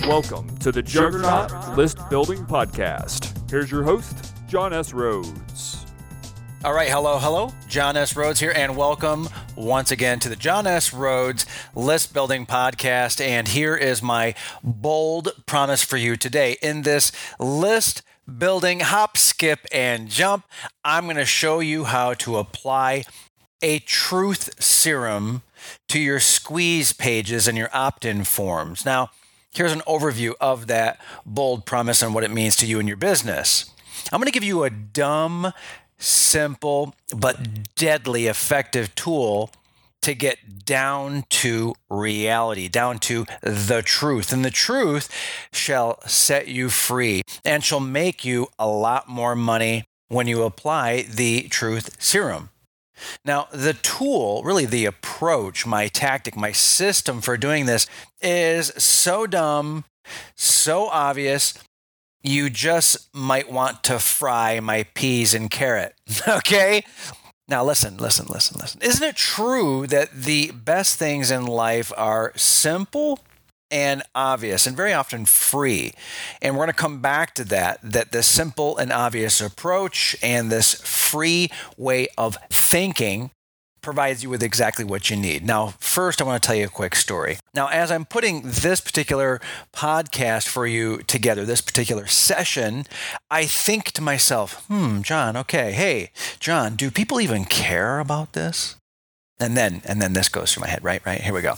Welcome to the Juggernaut List Building Podcast. Here's your host, John S. Rhodes. All right, hello. John S. Rhodes here, and welcome once again to the John S. Rhodes List Building Podcast. And here is my bold promise for you today. In this list building hop, skip, and jump, I'm going to show you how to apply a truth serum to your squeeze pages and your opt-in forms. Now, here's an overview of that bold promise and what it means to you and your business. I'm going to give you a dumb, simple, but deadly effective tool to get down to reality, down to the truth. And the truth shall set you free and shall make you a lot more money when you apply the truth serum. Now, the tool, really the approach, my tactic, my system for doing this is so dumb, so obvious, you just might want to fry my peas and carrot, okay? Now, listen. Isn't it true that the best things in life are simple and obvious and very often free? And we're going to come back to that this simple and obvious approach and this free way of thinking provides you with exactly what you need. Now, first, I want to tell you a quick story. Now, as I'm putting this particular podcast for you together, this particular session, I think to myself, John, okay, hey, John, do people even care about this? And then this goes through my head, right? Here we go.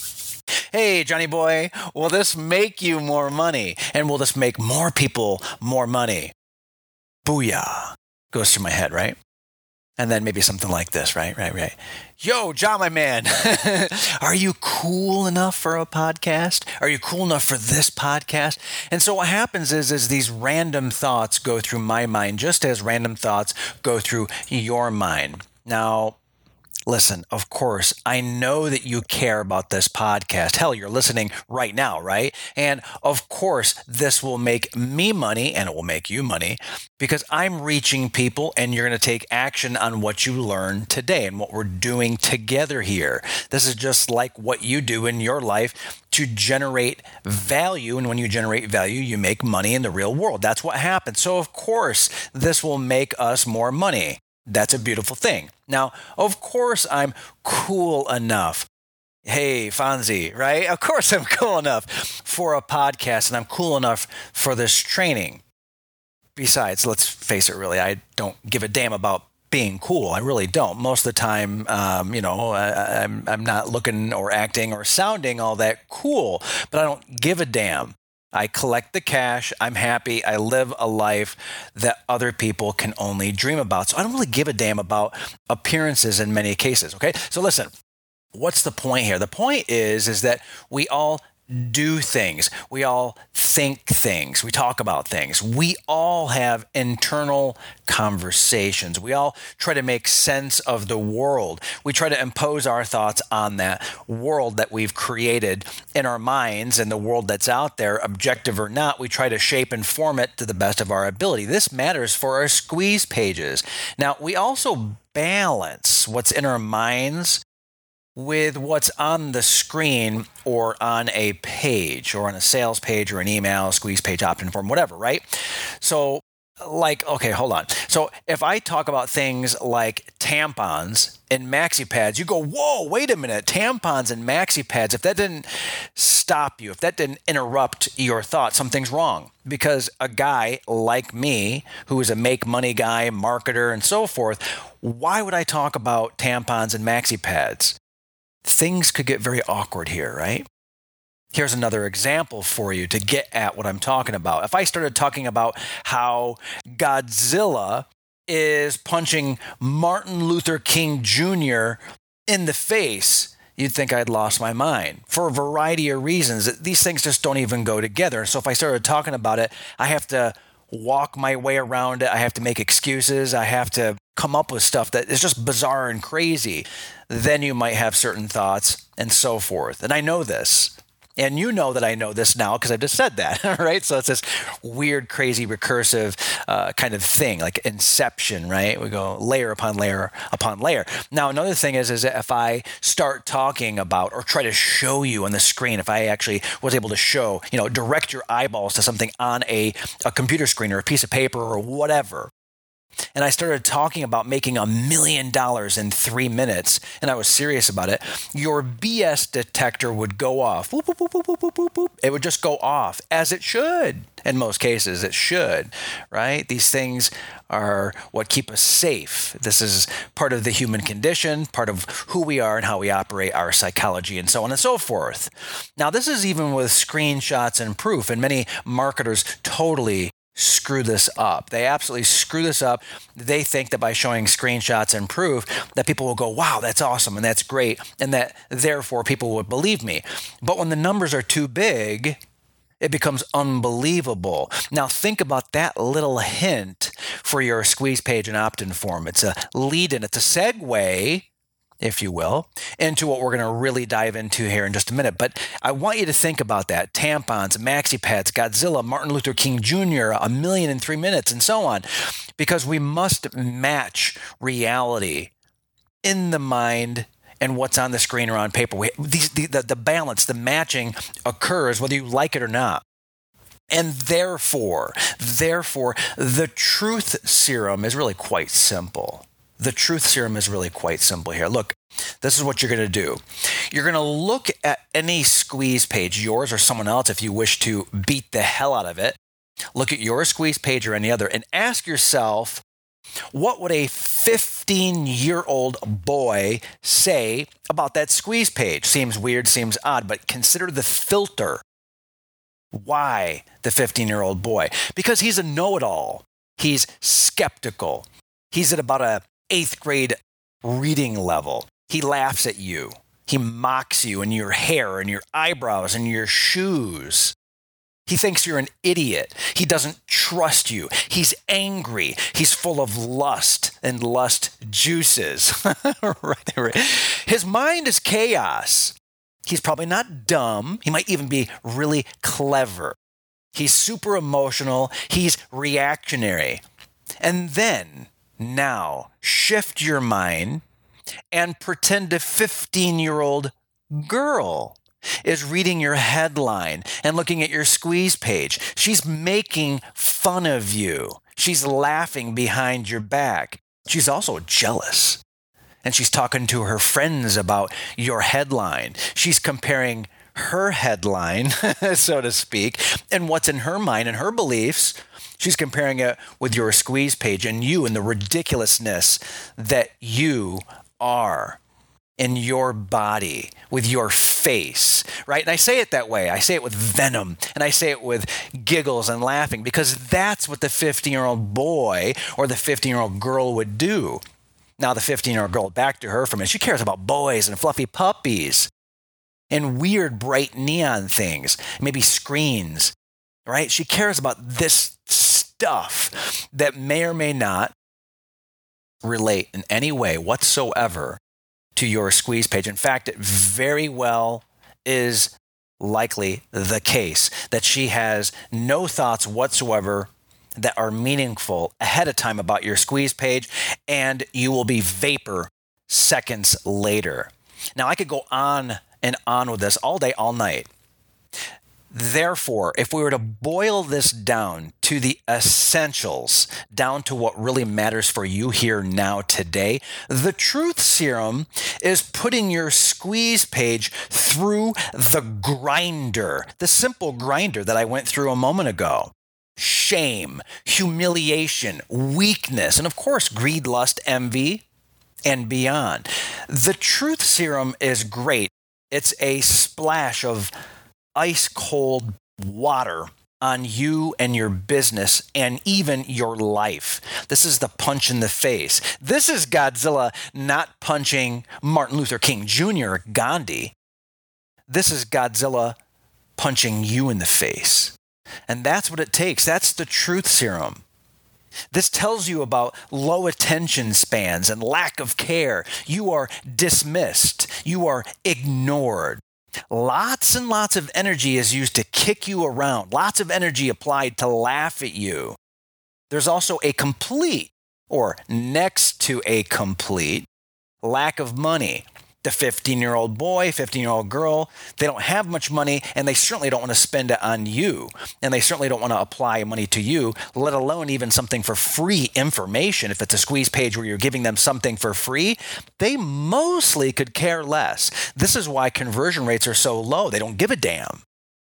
Hey, Johnny boy, will this make you more money? And will this make more people more money? Booyah, goes through my head, right? And then maybe something like this, right? Yo, John, my man, are you cool enough for a podcast? Are you cool enough for this podcast? And so what happens is these random thoughts go through my mind, just as random thoughts go through your mind. Now, listen, of course, I know that you care about this podcast. Hell, you're listening right now, right? And of course, this will make me money and it will make you money because I'm reaching people and you're going to take action on what you learned today and what we're doing together here. This is just like what you do in your life to generate value. And when you generate value, you make money in the real world. That's what happens. So of course, this will make us more money. That's a beautiful thing. Now, of course, I'm cool enough. Hey, Fonzie, right? Of course, I'm cool enough for a podcast and I'm cool enough for this training. Besides, let's face it, really, I don't give a damn about being cool. I really don't. Most of the time, I'm not looking or acting or sounding all that cool, but I don't give a damn. I collect the cash, I'm happy, I live a life that other people can only dream about. So I don't really give a damn about appearances in many cases, okay? So listen, what's the point here? The point is that we all do things. We all think things. We talk about things. We all have internal conversations. We all try to make sense of the world. We try to impose our thoughts on that world that we've created in our minds and the world that's out there, objective or not. We try to shape and form it to the best of our ability. This matters for our squeeze pages. Now, we also balance what's in our minds with what's on the screen or on a page or on a sales page or an email, squeeze page, opt-in form, whatever, right? So okay, hold on. So if I talk about things like tampons and maxi pads, you go, whoa, wait a minute, tampons and maxi pads, if that didn't stop you, if that didn't interrupt your thought, something's wrong. Because a guy like me, who is a make money guy, marketer, and so forth, why would I talk about tampons and maxi pads? Things could get very awkward here, right? Here's another example for you to get at what I'm talking about. If I started talking about how Godzilla is punching Martin Luther King Jr. in the face, you'd think I'd lost my mind for a variety of reasons. These things just don't even go together. So if I started talking about it, I have to walk my way around it. I have to make excuses. I have to come up with stuff that is just bizarre and crazy. Then you might have certain thoughts and so forth. And I know this. And you know that I know this now because I just said that, right? So it's this weird, crazy, recursive kind of thing, like Inception, right? We go layer upon layer upon layer. Now, another thing is that if I start talking about or try to show you on the screen, if I actually was able to show, direct your eyeballs to something on a computer screen or a piece of paper or whatever, and I started talking about making $1 million in 3 minutes, and I was serious about it, your BS detector would go off. Boop, boop, boop, boop, boop, boop, boop, boop. It would just go off, as it should. In most cases, it should, right? These things are what keep us safe. This is part of the human condition, part of who we are and how we operate our psychology, and so on and so forth. Now, this is even with screenshots and proof, and many marketers totally screw this up. They absolutely screw this up. They think that by showing screenshots and proof that people will go, wow, that's awesome and that's great, and that therefore people would believe me. But when the numbers are too big, it becomes unbelievable. Now think about that little hint for your squeeze page and opt-in form. It's a lead-in, it's a segue, if you will, into what we're going to really dive into here in just a minute. But I want you to think about that. Tampons, maxi pads, Godzilla, Martin Luther King Jr., 1 million in 3 minutes, and so on. Because we must match reality in the mind and what's on the screen or on paper. The balance, the matching occurs whether you like it or not. And therefore, the truth serum is really quite simple. The truth serum is really quite simple here. Look, this is what you're going to do. You're going to look at any squeeze page, yours or someone else, if you wish to beat the hell out of it. Look at your squeeze page or any other and ask yourself, what would a 15-year-old boy say about that squeeze page? Seems weird, seems odd, but consider the filter. Why the 15-year-old boy? Because he's a know-it-all. He's skeptical. He's at about a 8th grade reading level. He laughs at you. He mocks you and your hair and your eyebrows and your shoes. He thinks you're an idiot. He doesn't trust you. He's angry. He's full of lust and lust juices. Right. His mind is chaos. He's probably not dumb. He might even be really clever. He's super emotional. He's reactionary. And then now, shift your mind and pretend a 15-year-old girl is reading your headline and looking at your squeeze page. She's making fun of you. She's laughing behind your back. She's also jealous. And she's talking to her friends about your headline. She's comparing her headline, so to speak, and what's in her mind and her beliefs. She's comparing it with your squeeze page and you and the ridiculousness that you are in your body, with your face, right? And I say it that way. I say it with venom, and I say it with giggles and laughing, because that's what the 15-year-old boy or the 15-year-old girl would do. Now, the 15-year-old girl, back to her for a minute, she cares about boys and fluffy puppies and weird, bright neon things, maybe screens, right? She cares about this stuff that may or may not relate in any way whatsoever to your squeeze page. In fact, it very well is likely the case that she has no thoughts whatsoever that are meaningful ahead of time about your squeeze page, and you will be vapor seconds later. Now, I could go on and on with this all day, all night. Therefore, if we were to boil this down to the essentials, down to what really matters for you here now today, the truth serum is putting your squeeze page through the grinder, the simple grinder that I went through a moment ago. Shame, humiliation, weakness, and of course, greed, lust, envy, and beyond. The truth serum is great. It's a splash of ice cold water on you and your business and even your life. This is the punch in the face. This is Godzilla not punching Martin Luther King Jr. or Gandhi. This is Godzilla punching you in the face. And that's what it takes. That's the truth serum. This tells you about low attention spans and lack of care. You are dismissed. You are ignored. Lots and lots of energy is used to kick you around, lots of energy applied to laugh at you. There's also a complete or next to a complete lack of money. The 15-year-old boy, 15-year-old girl, they don't have much money, and they certainly don't want to spend it on you. And they certainly don't want to apply money to you, let alone even something for free information. If it's a squeeze page where you're giving them something for free, they mostly could care less. This is why conversion rates are so low. They don't give a damn.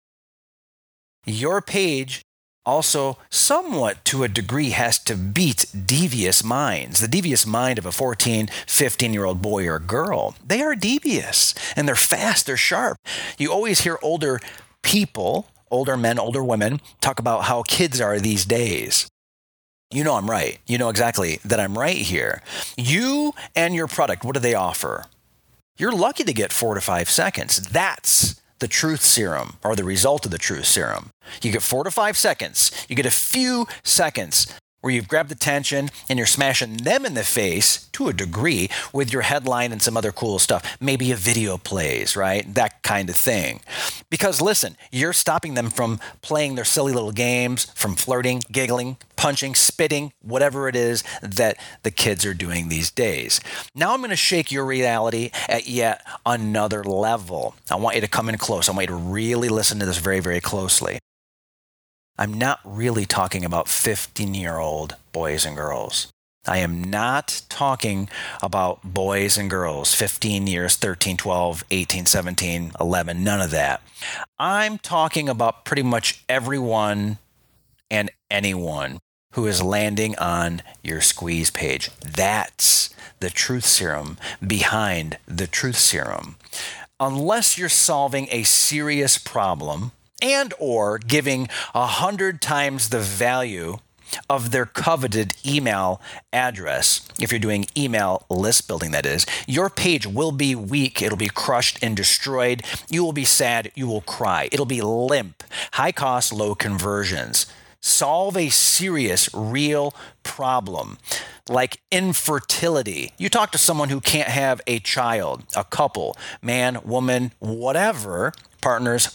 Your page also somewhat to a degree has to beat devious minds. The devious mind of a 14, 15-year-old boy or girl. They are devious and they're fast, they're sharp. You always hear older people, older men, older women, talk about how kids are these days. You know I'm right. You know exactly that I'm right here. You and your product, what do they offer? You're lucky to get 4 to 5 seconds. That's the truth serum, or the result of the truth serum. You get 4 to 5 seconds. You get a few seconds where you've grabbed attention and you're smashing them in the face to a degree with your headline and some other cool stuff. Maybe a video plays, right? That kind of thing. Because listen, you're stopping them from playing their silly little games, from flirting, giggling, punching, spitting, whatever it is that the kids are doing these days. Now I'm going to shake your reality at yet another level. I want you to come in close. I want you to really listen to this very, very closely. I'm not really talking about 15-year-old boys and girls. I am not talking about boys and girls, 15 years, 13, 12, 18, 17, 11, none of that. I'm talking about pretty much everyone and anyone who is landing on your squeeze page. That's the truth serum behind the truth serum. Unless you're solving a serious problem and or giving 100 times the value of their coveted email address, if you're doing email list building, that is, your page will be weak. It'll be crushed and destroyed. You will be sad. You will cry. It'll be limp, high cost, low conversions. Solve a serious, real problem like infertility. You talk to someone who can't have a child, a couple, man, woman, whatever, partners.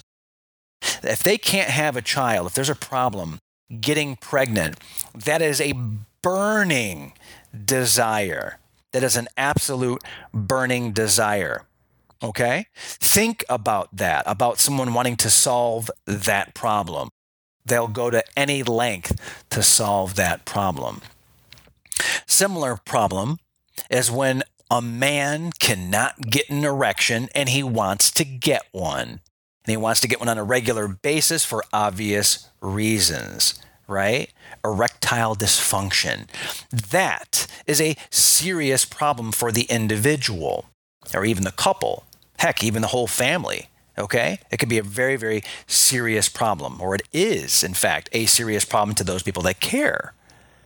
If they can't have a child, if there's a problem getting pregnant, that is a burning desire. That is an absolute burning desire. Okay? Think about that, about someone wanting to solve that problem. They'll go to any length to solve that problem. Similar problem is when a man cannot get an erection and he wants to get one. And he wants to get one on a regular basis for obvious reasons, right? Erectile dysfunction. That is a serious problem for the individual or even the couple. Heck, even the whole family. Okay? It could be a very, very serious problem, or it is, in fact, a serious problem to those people that care.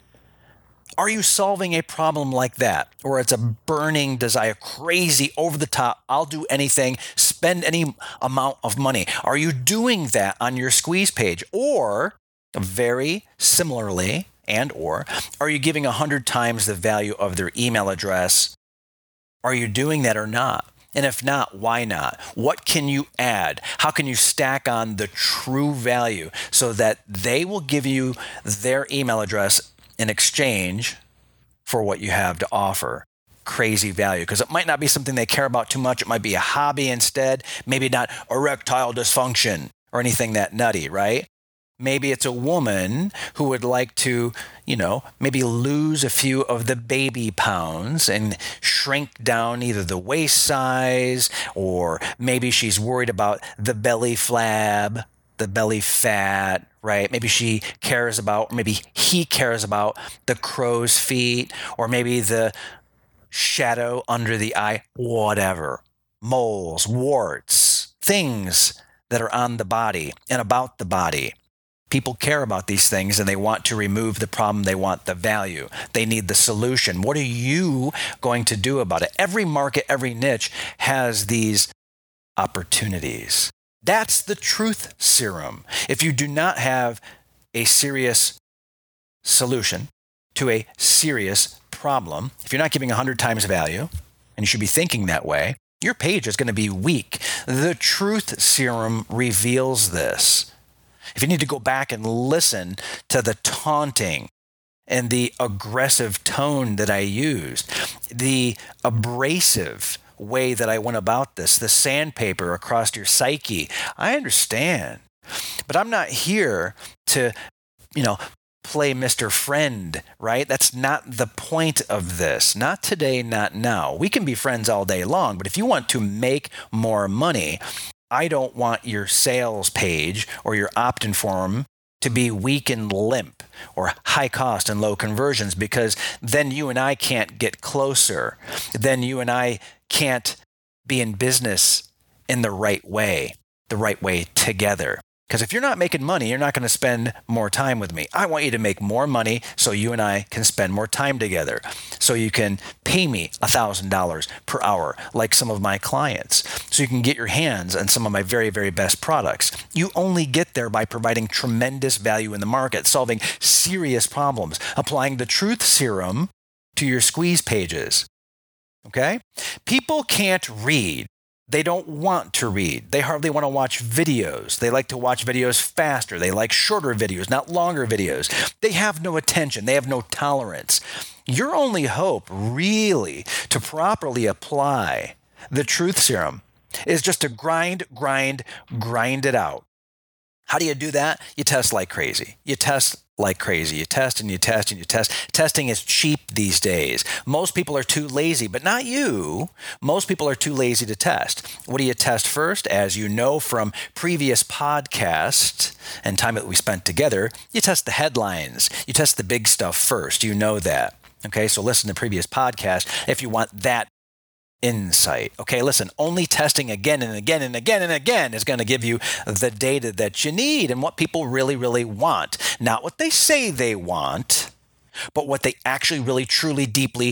Are you solving a problem like that? Or it's a burning desire, crazy, over the top, I'll do anything, spend any amount of money. Are you doing that on your squeeze page? Or, very similarly, and or, are you giving 100 times the value of their email address? Are you doing that or not? And if not, why not? What can you add? How can you stack on the true value so that they will give you their email address in exchange for what you have to offer? Crazy value, because it might not be something they care about too much. It might be a hobby instead. Maybe not erectile dysfunction or anything that nutty, right? Maybe it's a woman who would like to, maybe lose a few of the baby pounds and shrink down either the waist size, or maybe she's worried about the belly flab, the belly fat, right? Maybe she cares about, or maybe he cares about the crow's feet, or maybe the shadow under the eye, whatever. Moles, warts, things that are on the body and about the body. People care about these things and they want to remove the problem. They want the value. They need the solution. What are you going to do about it? Every market, every niche has these opportunities. That's the truth serum. If you do not have a serious solution to a serious problem, if you're not giving 100 times value, and you should be thinking that way, your page is going to be weak. The truth serum reveals this. If you need to go back and listen to the taunting and the aggressive tone that I used, the abrasive way that I went about this, the sandpaper across your psyche, I understand. But I'm not here to, play Mr. Friend, right? That's not the point of this. Not today, not now. We can be friends all day long, but if you want to make more money, I don't want your sales page or your opt-in form to be weak and limp or high cost and low conversions, because then you and I can't get closer. Then you and I can't be in business in the right way together. Because if you're not making money, you're not going to spend more time with me. I want you to make more money so you and I can spend more time together. So you can pay me $1,000 per hour like some of my clients. So you can get your hands on some of my very, very best products. You only get there by providing tremendous value in the market, solving serious problems, applying the truth serum to your squeeze pages. Okay? People can't read. They don't want to read. They hardly want to watch videos. They like to watch videos faster. They like shorter videos, not longer videos. They have no attention. They have no tolerance. Your only hope, really, to properly apply the truth serum is just to grind it out. How do you do that? You test like crazy. You test like crazy. You test and you test and you test. Testing is cheap these days. Most people are too lazy, but not you. Most people are too lazy to test. What do you test first? As you know from previous podcasts and time that we spent together, you test the headlines. You test the big stuff first. You know that. Okay, so listen to previous podcasts if you want that insight. Okay, listen, only testing again and again and again and again is going to give you the data that you need and what people really, really want. Not what they say they want, but what they actually really, truly, deeply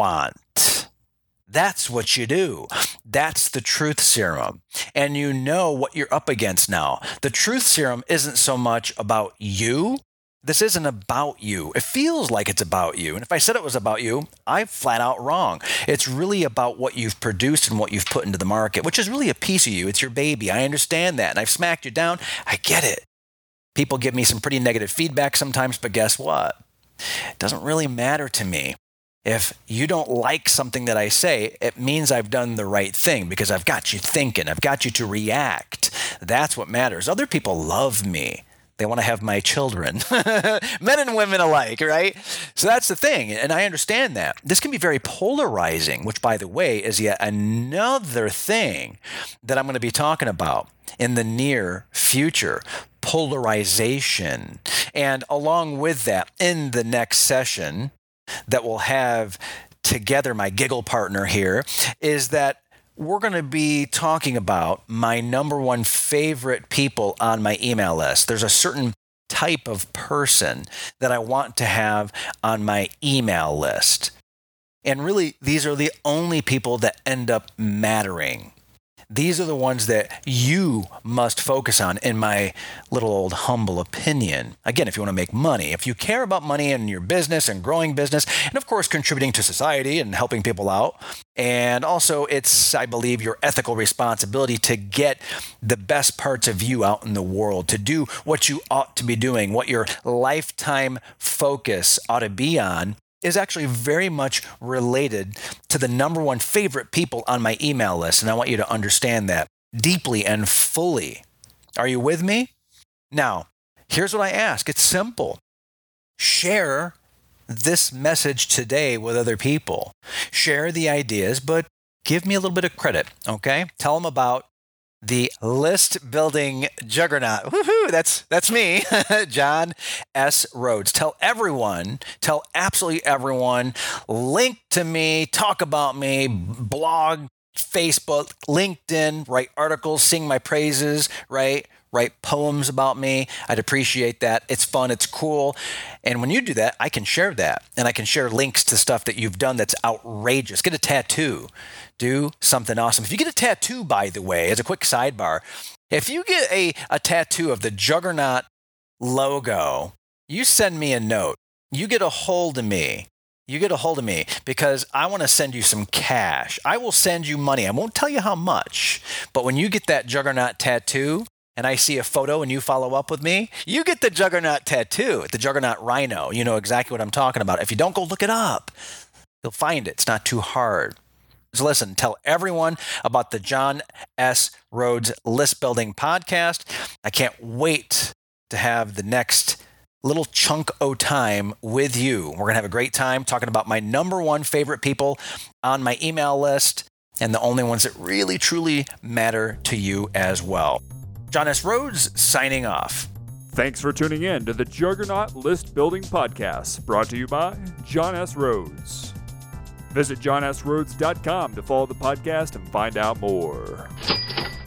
want. That's what you do. That's the truth serum. And you know what you're up against now. The truth serum isn't so much about you. This isn't about you. It feels like it's about you. And if I said it was about you, I'm flat out wrong. It's really about what you've produced and what you've put into the market, which is really a piece of you. It's your baby. I understand that. And I've smacked you down. I get it. People give me some pretty negative feedback sometimes, but guess what? It doesn't really matter to me. If you don't like something that I say, it means I've done the right thing because I've got you thinking. I've got you to react. That's what matters. Other people love me. They want to have my children, men and women alike, right? So that's the thing. And I understand that. This can be very polarizing, which, by the way, is yet another thing that I'm going to be talking about in the near future. Polarization. And along with that, in the next session that we'll have together, my giggle partner here, is that we're going to be talking about my number one favorite people on my email list. There's a certain type of person that I want to have on my email list. And really, these are the only people that end up mattering. These are the ones that you must focus on, in my little old humble opinion. Again, if you want to make money, if you care about money in your business and growing business, and of course, contributing to society and helping people out. And also, it's, I believe, your ethical responsibility to get the best parts of you out in the world, to do what you ought to be doing, what your lifetime focus ought to be on, is actually very much related to the number one favorite people on my email list. And I want you to understand that deeply and fully. Are you with me? Now, here's what I ask. It's simple. Share this message today with other people. Share the ideas, but give me a little bit of credit, okay? Tell them about the list building juggernaut. Woohoo! That's me, John S. Rhodes. Tell absolutely everyone, link to me, talk about me, blog, Facebook, LinkedIn, write articles, sing my praises, right? Write poems about me. I'd appreciate that. It's fun. It's cool. And when you do that, I can share that. And I can share links to stuff that you've done that's outrageous. Get a tattoo. Do something awesome. If you get a tattoo, by the way, as a quick sidebar, if you get a tattoo of the Juggernaut logo, you send me a note. You get a hold of me. you get a hold of me because I want to send you some cash. I will send you money. I won't tell you how much, but when you get that Juggernaut tattoo and I see a photo and you follow up with me, you get the Juggernaut tattoo, the Juggernaut Rhino. You know exactly what I'm talking about. If you don't, go look it up. You'll find it. It's not too hard. So listen, tell everyone about the John S. Rhodes List Building Podcast. I can't wait to have the next little chunk of time with you. We're going to have a great time talking about my number one favorite people on my email list and the only ones that really, truly matter to you as well. John S. Rhodes signing off. Thanks for tuning in to the Juggernaut List Building Podcast, brought to you by John S. Rhodes. Visit johnsrhodes.com to follow the podcast and find out more.